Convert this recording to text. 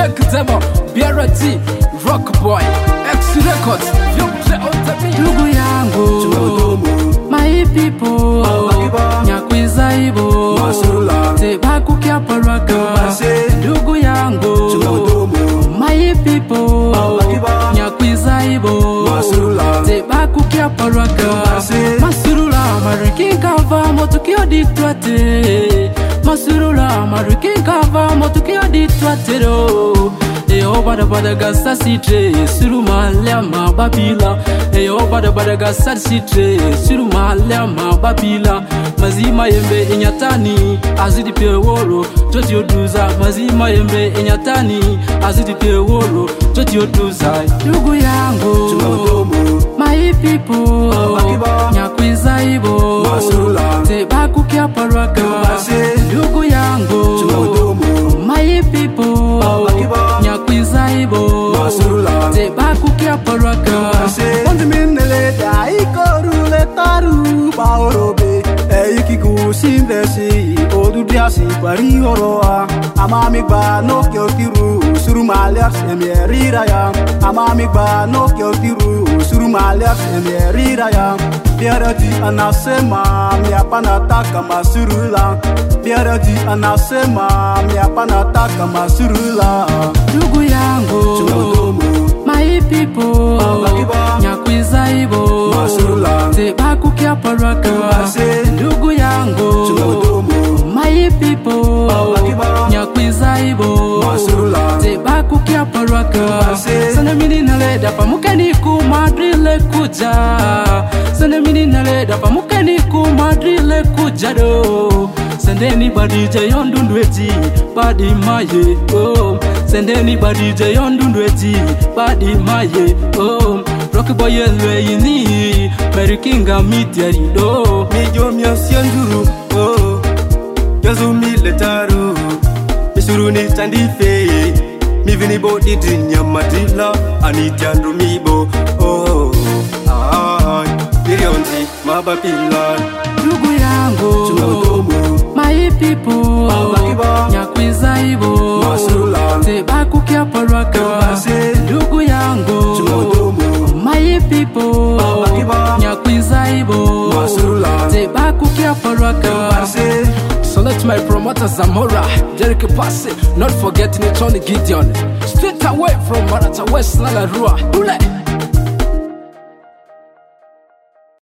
check them out. BRT, Rock Boy, X Records, you play on the beat. Ndugu yangu, my people, nyakwiza ibo, teba kukia paraka. Ndugu yangu, my people, nyakwiza ibo, teba kukia paraka. Masurula marikinga va motukio ditwate. Masurula marikinga va motukio ditwate ro. Eyo bada gasa sitre suruma lema babila. Eyo bada gasa sitre suruma lema babila. Mazima yembe inyatani azidi pe woro joti oduza. Mazima yembe inyatani azidi pe woro joti oduza. Ndugu yangu, my people, nyakwiza ibo, teba kukia paraka. Ndugu yangu, my people, nyakwiza ibo, teba kukia paraka. Ondiminele da ikorule taru baorobe eikiku sindesi odudiasi pari oroa amami ba no kyotiru surumalia semierira ya amami ba no kyotiru surumalia semierira ya biarati anasema miapanataka masurula biarati anasema miapanataka masurula. Ndugu yangu, my people, nyakwiza ibo, teba kukia paraka. Ndugu yangu, my people, nyakwiza ibo, teba kukia paraka. Sana mini naleda pamukeni ku madrile kuja. Sana mini naleda pamukeni ku madrile kuja do. Sendeni badi jayondundweti badi maye oh. Sendeni badi jayondundweti badi maye oh. Rock Boy yelwe yini Merikinga mitiari do. Mijo miasianduru oh. Yazumi letaru Misuru ni tandife Mivini bo didi nyamatila Anitiandu mibo oh. Ay, Birionzi mabapila. Ndugu yangu, my people, nyakwiza ibo, teba kukia paraka. Ndugu yangu, my people, nyakwiza ibo, teba kukia paraka. Select my promoter Zamora, Jericho Passe, not forgetting Tony Gideon. Straight away from Marata West Lalarua. Ule!